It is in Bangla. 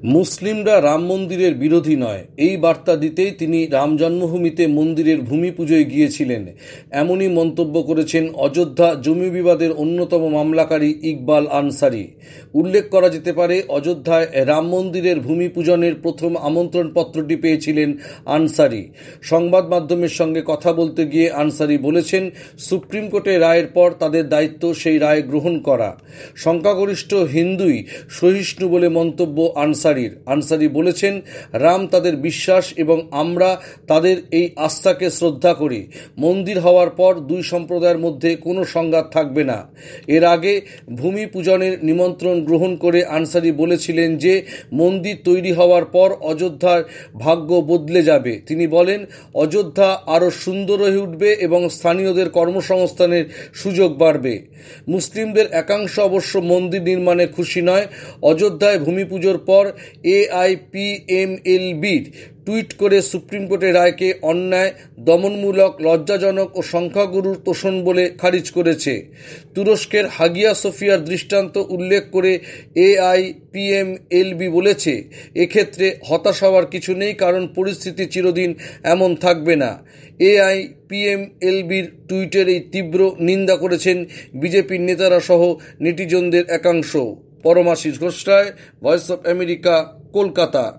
মুসলিমরা রাম মন্দিরের বিরোধী নয়, এই বার্তা দিতেই তিনি রাম জন্মভূমিতে মন্দিরের ভূমি পুজোয় গিয়েছিলেন। এমনই মন্তব্য করেছেন অযোধ্যা জমি বিবাদের অন্যতম মামলাকারী ইকবাল আনসারি। উল্লেখ করা যেতে পারে, অযোধ্যায় রাম মন্দিরের ভূমি পূজনের প্রথম আমন্ত্রণপত্রটি পেয়েছিলেন আনসারি। সংবাদ মাধ্যমের সঙ্গে কথা বলতে গিয়ে আনসারি বলেছেন, সুপ্রিম কোর্টের রায়ের পর তাদের দায়িত্ব সেই রায় গ্রহণ করা। সংখ্যাগরিষ্ঠ হিন্দুই সহিষ্ণু বলে মন্তব্য আনসারি বলেছেন, রাম তাদের বিশ্বাস এবং আমরা তাদের এই আস্থাকে শ্রদ্ধা করি। মন্দির হওয়ার পর দুই সম্প্রদায়ের মধ্যে কোনো সংঘাত থাকবে না। এর আগে ভূমি পূজনের নিমন্ত্রণ গ্রহণ করে আনসারি বলেছিলেন যে মন্দির তৈরি হওয়ার পর অযোধ্যার ভাগ্য বদলে যাবে। তিনি বলেন, অযোধ্যা আরও সুন্দর হয়ে উঠবে এবং স্থানীয়দের কর্মসংস্থানের সুযোগ বাড়বে। মুসলিমদের একাংশ অবশ্য মন্দির নির্মাণে খুশি নয়। অযোধ্যায় ভূমি পুজোর পর AIPMLBর টুইট করে সুপ্রিম কোর্টের রায়কে অন্যায়, দমনমূলক, লজ্জাজনক ও সংখ্যাগুরুর তোষণ বলে খারিজ করেছে। তুরস্কের হাগিয়া সোফিয়ার দৃষ্টান্ত উল্লেখ করে AIPMLB বলেছে, এক্ষেত্রে হতাশ হওয়ার কিছু নেই, কারণ পরিস্থিতি চিরদিন এমন থাকবে না। AIPMLBর টুইটের এই তীব্র নিন্দা করেছেন বিজেপির নেতারা সহ নেটিজনদের একাংশ। Paramashis Ghosh Roy, voice of America, Kolkata.